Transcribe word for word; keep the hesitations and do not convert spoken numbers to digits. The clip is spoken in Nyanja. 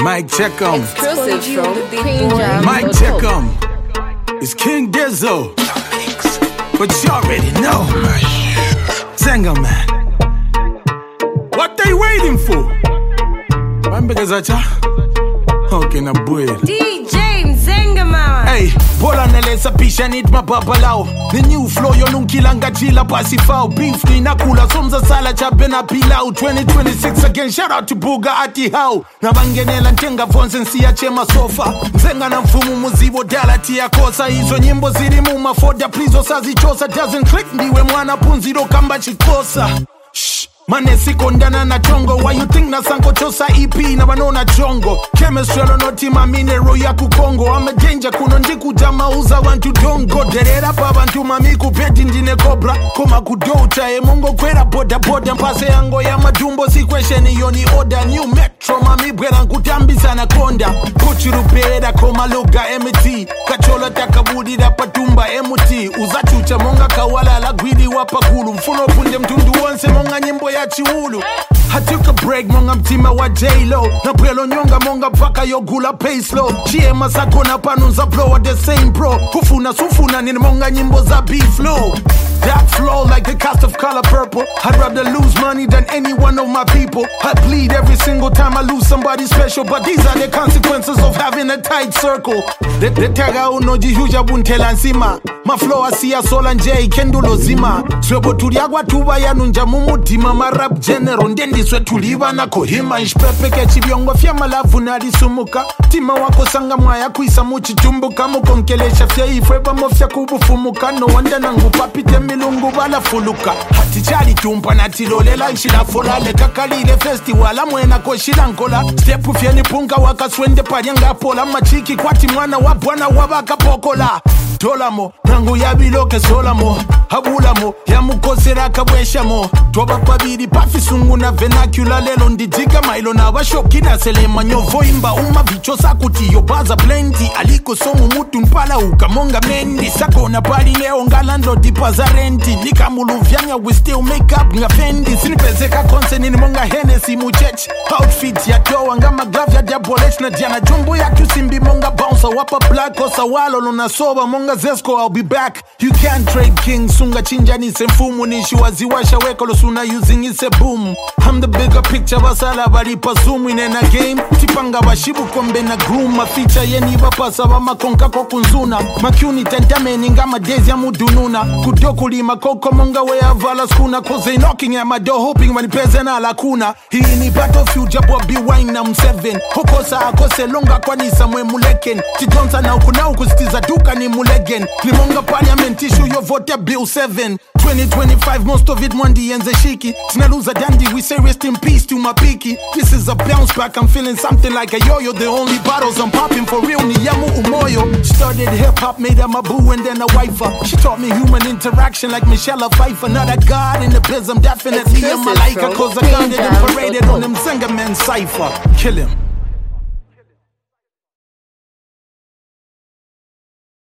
Mike check 'em. Exclusive from Queen Jam. Mike check 'em. It's King Dizzle. But you already know. Zenga man. What they waiting for? I'm because I cha. Okay, na boy. D J Zenga man. Hey, bola neleza pisha need mababalao. The new flow yo nunkilanga jila pasifao. Beef ni nakula somza sala cha bena pilau. twenty twenty-six again, shout out to Buga ati how. Na bangenela ntenga fonse nsiya chema sofa. Mzenga na mfumu muzibo dala tia kosa. Hizo nyimbo ziri muma foda please osazi chosa. Doesn't click ndiwe mwana punziro kamba chikosa. Shh. Mane sikondana na chongo. Why you think na sanko chosa E P na banona chongo. Chemistry no tima minero ya kukongo. I'm a danger kuno ndiku jama uza wantu dongo. Derera pa bantu mami kupeti ndine cobra. Koma kudocha e mongo kwera boda boda. Mpase yango ya madumbo si question yoni order. New metro mami bwera nkutambi sana konda. Kuchurupeda koma loga M T. Kachola takabudi da patumba M T. Uzachucha monga kawala la gwidi wapakulu. Mfuno punde mtundu onse monga nyimbo ya chiulu. I took a break monga mtima wa J-Lo. Na prelo nyonga monga paka yogula pay slow. Chie masako na panunza blow at the same bro. Kufuna sufuna nini monga nyimbo za B-Flow. That flow like the cast of Color Purple. I'd rather lose money than any one of my people. I bleed every single time I lose somebody special. But these are the consequences of having a tight circle. The taga unoji huja buntela nsima. My flow asiya sola nje kendulo zima. Swebo tuliagwa tuba ya nunja mumutima. Ma rap general ndendi swe tuliva na kohima. Ishpepe kechi viongo fya malavu nadi sumuka. Tima wako sanga mwaya kuisa muchi tumbuka. Mukonkelesha fya ifweba mofya kubufumuka. No wanda nangu papite milungu bala fuluka. Hati chali tumpa na tilolela nshila fola. Leka kalile festival amwena koshila nkola. Stepu fyeni punga waka swende parianga pola. Machiki kwati mwana wabwana wabaka pokola. Tolamo, nangu yabiloke solamo. Habulamo, ya mukosera kabweshamo. Toba pabiri pafisungu na vernacular. Lelo ndijiga mailo na washoki na selema nyovo imba uma vicho sakuti yo baza plenty. Aliko somu mutu mpala ukamonga mendi. Sako na pali leo ngalando dipaza renti. Nika mulu vyanya we still make up nga fendi. Sinipezeka konse nini monga Hennessy muchech. Outfit ya toa nga maglavya diabolech. Na diana jumbo ya kusimbi monga bouncer. Wapa black osa walo luna soba monga zesko. I'll be back. You can't trade king. Sunga chinja ni semfumu. Nishi waziwasha weko lo suna using ise boom. I'm the bigger picture basala bari pa zoom in a game. Tipanga bashibu kombe na groom. Ma feature yeni bapasa wa makonka kokunzuna. Makyuni tentameni nga madezi ya mudununa. Kudoku lima koko monga wea vala skuna. Cause they knocking at my door hoping manipeze na lakuna. Hii ni battlefield jabwa B wine na mseven. Hokosa akose longa kwa nisa mwe muleken. Tijonsa na ukuna ukustiza duka ni mulegen. Limonga parliament issue yo vote bill seven. twenty twenty-five most of it mwandi yenze shiki. Tinaluza dandi we say rest in peace to my piki. This is a bounce back I'm feeling something like a yo-yo. The only bottles I'm popping for real ni yamu umoyo. Started hip hop made her my boo and then a wifer. She taught me human interaction like Michelle Pfeiffer. Not a god in the biz I'm definitely a malaika. Cause I got it and paraded on them Zenga man cypher. Kill him.